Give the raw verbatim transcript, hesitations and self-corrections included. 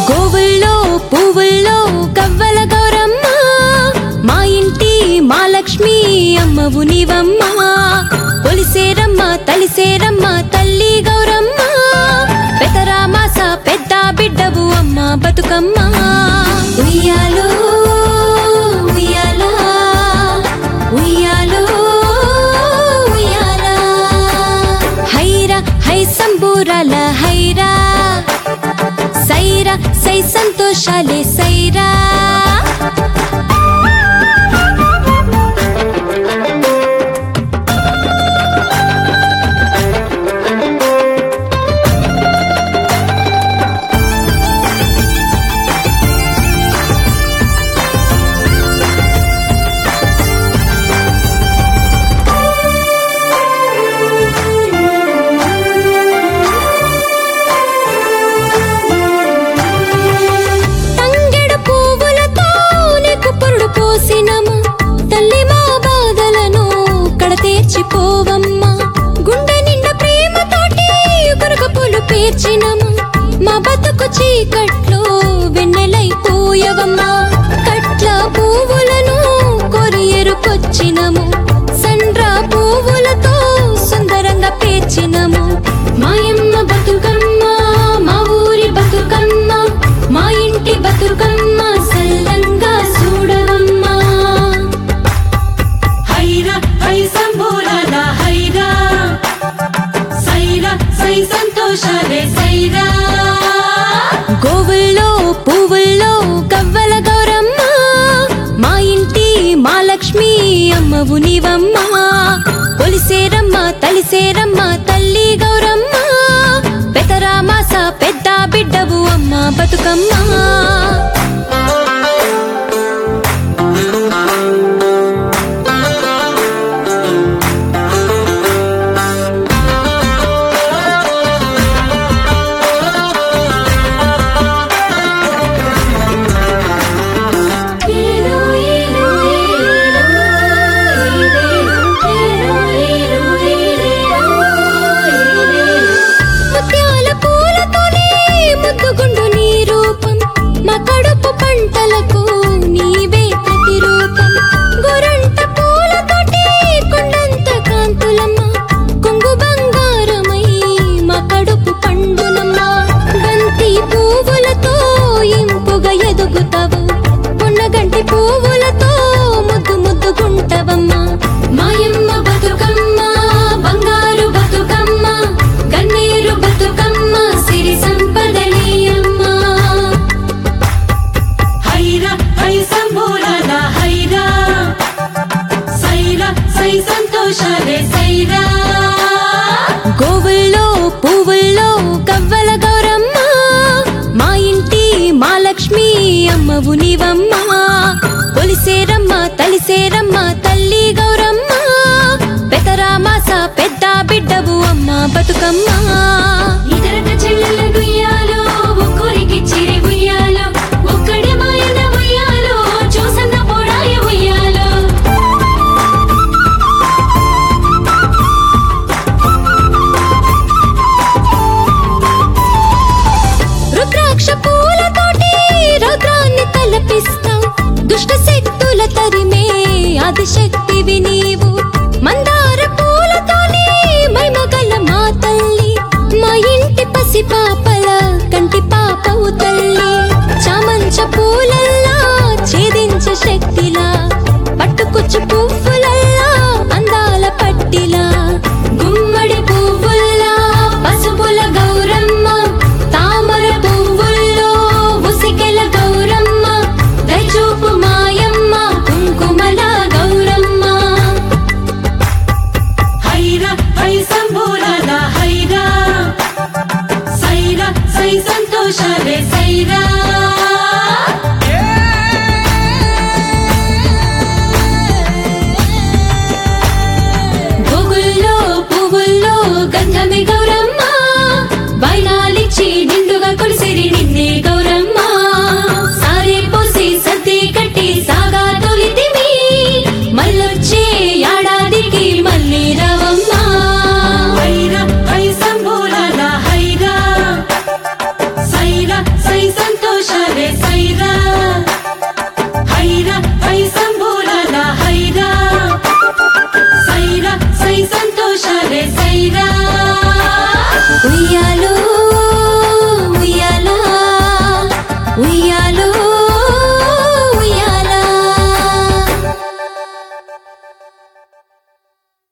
గోవుల్లో పువ్వుల్లో కవ్వల గౌరమ్మ మా ఇంటి మా లక్ష్మి అమ్మవు నీవమ్మ కొలిసేరమ్మ తలిసేరమ్మ తల్లి గౌరమ్మ పెదరామాస పెద్ద బిడ్డవు అమ్మ బతుకమ్మ ఉయ్యాలో ఉయ్యాలా ఉయ్యాలో ఉయ్యాలా హైరా హై సంబూరాల హైరా సైరా సై సంతోషాలే సైరా గుండె నిండా ప్రేమతోటి కొరకపులు పేర్చినము మా బతుకు చీకట్లో వెన్నెలైపోయవమ్మా కట్ల పువ్వులను కొరియరుకొచ్చినము సండ్ర పువ్వులతో సుందరంగా పేర్చినము మాయమ్మ బతుకమ్మ మా ఊరి బతుకమ్మ మా ఇంటి బతుకమ్మ సల్లంగా చూడవమ్మా హైరా హై సంబూరాల హైరా సైరా సై సంతోషాలే సైరా గోవుల్లో పువ్వుల్లో కవ్వల గౌరమ్మ మా ఇంటి మా లక్ష్మి అమ్మవు నీవమ్మ కొలిసేరమ్మ తలిసేరమ్మ తల్లి గౌరమ్మ పెదరామాస పెద్ద బిడ్డవు అమ్మ బతుకమ్మ పంటలకు నీవే ప్రతిరూపం గోరంట పూలతోటి కొండంత కాంతులమ్మ కొంగు బంగారమై మా కడుపు పండునమ్మ బంతి పువ్వులతో ఇంపుగా ఎదుగుతావు పొన్నగంటి పువ్వులతో ముద్దు ముద్దుగుంటవమ్మ మాయమ్మ బతుకమ్మ బంగారు బతుకమ్మ గన్నేరు బతుకమ్మ సిరి సంపదనీయమ్మ హైరా హై సంబూరాల హైరా సైరా సై సంతోషాలే సైరా గోవుల్లో పువ్వుల్లో కవ్వల గౌరమ్మ మా ఇంటి మా లక్ష్మి అమ్మవు నీవమ్మ కొలిసేరమ్మ తలిసేరమ్మ తల్లి గౌరమ్మ పెదరామాస పెద్ద బిడ్డవు అమ్మ బతుకమ్మ ఇతరక చెల్లెల గుయ్యాలో ఒక్కరికి చిరి గుయ్యాలో ఒక్కడే మాయన ఉయ్యాలో చూసన్న పోడాయ ఉయ్యాలో రుద్రాక్ష పూలతోటి రౌద్రాన్ని తలపిస్తాం దుష్ట శక్తుల తరిమే ఆదిశక్తివి నీవు మందార పూలతోని మైమగల మా తల్లి మా ఇంటి పసి పాపల కంటి పాపవు తల్లి చామంచ పూలల్లా ఛేదించే శక్తిలా పట్టుకొచ్చు పువ్వులల్లా అందాల పట్టిలా గుమ్మడి పువ్వుల్లా పసుపుల గౌరమ్మ తామర పువ్వుల్లో ఉసికెల గౌరమ్మ దయచూపు మాయమ్మ కుంకుమల గౌరమ్మ హైరా హై సంబూరాల హైరా సైరా సై సంతోషాలే సైరా గోగుల్లో పువ్వుల్లో గంధమే గౌరమ్మ బైనాలిచ్చి నిండుగా కొలిసిరి నిన్నే గౌరమ్మ సారే పోసి సద్ది కట్టి సాగా తొలితివి మళ్ళొచ్చే ఏడాదికి మళ్ళీ రవమ్మ హైరా హై సంబూరాల హైరా సైరా ఉయ్యాలో